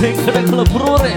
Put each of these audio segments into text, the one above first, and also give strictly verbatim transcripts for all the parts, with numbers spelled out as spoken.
Singkada kalau berore.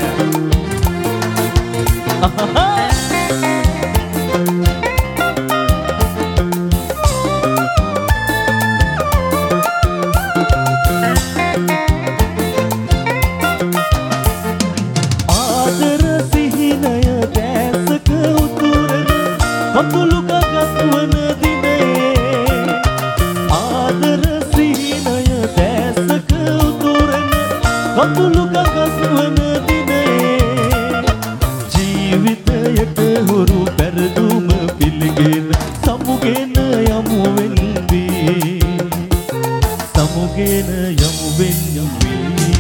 ආදර සිහිනය දැසක උතුරන කඳුළු ගගක් වන දිනේ ආදර සිහිනය දැසක උතුරන කඳුළු ගගක් වන දිනේ ජීවිතයට හුරු පෙරදුම පිළිගෙන සමුගෙන යමු වෙන්වී සමුගෙන යමු වෙන්වී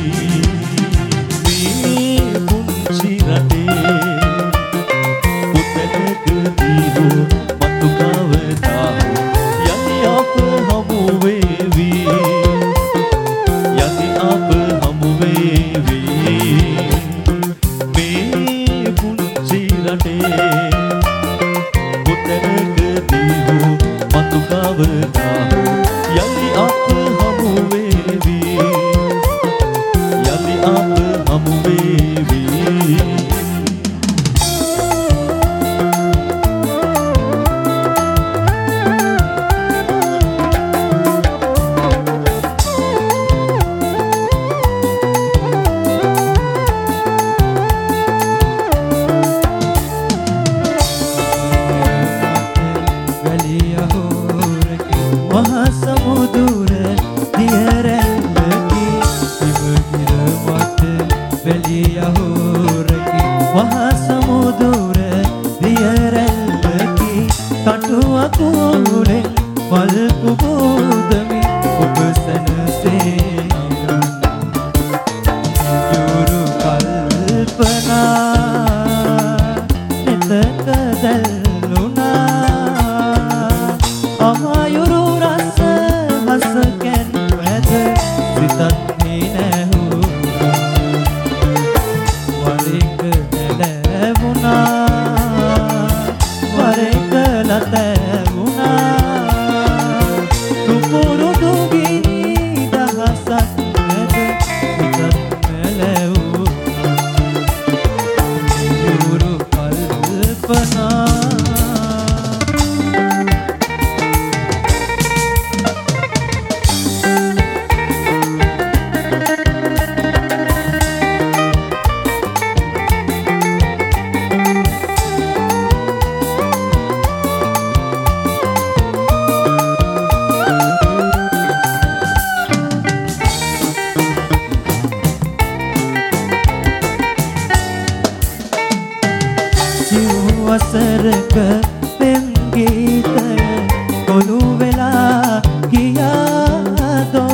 වසරක පෙම් ගීතය කොළු වෙලා ගියාදෝ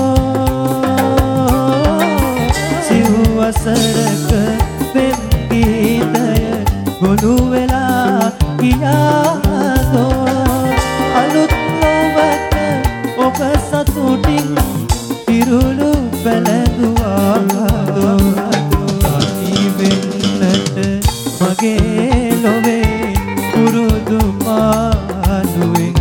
සිව් වසරක පෙම් ගීතය කොළු වෙලා ගියාදෝ අලුත් ලොවට ඔබ සතුටින් ඉරුළු පැලඳුවාදෝ තනි වෙන්නට මගේ ලොවේ පුරුදු මානුවෙන්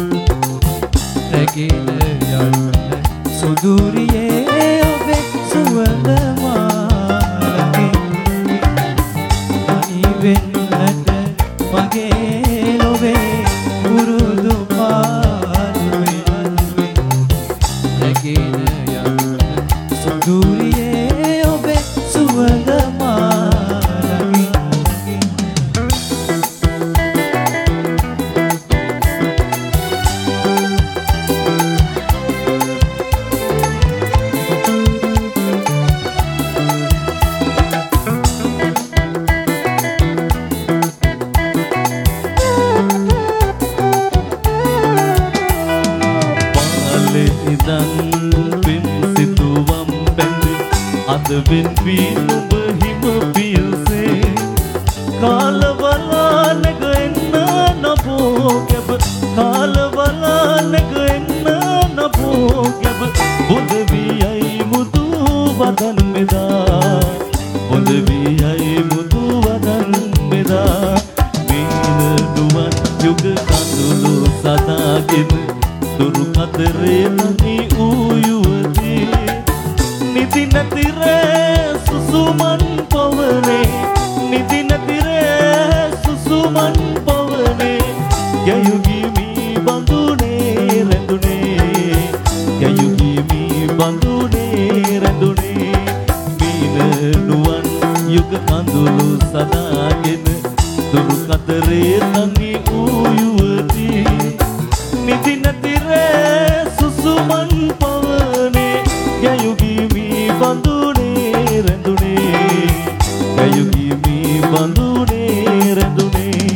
රැගෙන යන්න සුදුරියේ ඔබේ සුවඳ මාලකින් තනි වෙන්නට මගේ ලොවේ පුරුදු මානුවෙන් රැගෙන යන්න සුදුරියේ ඔබේ සුවඳ Advin pinub him pilse kalwala nagna nabogab kalwala nagna nabogab budvi ai mudu vadan meda budvi ai mudu vadan meda min duwan yug kadulu sadagen duru kadre nani uyuti niti natire susu සුසුමන් පවනේ නිදින තිරේ සුසුමන් පවනේ යයුගි මී බඳුනේ රැඳුනේ යයුගි මී බඳුනේ රැඳුනේ මීන නුවන් යුග කඳුළු සදාගෙන දුරු කතරේ තනි වූ යුවතී නිදින තිරේ සුසුමන් පවනේ යයුගි මී බඳුනේ රැඳුනේ යයුගි මී බඳුනේ රැඳුනේ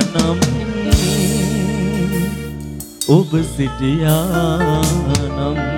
ඔබ සිටියානම්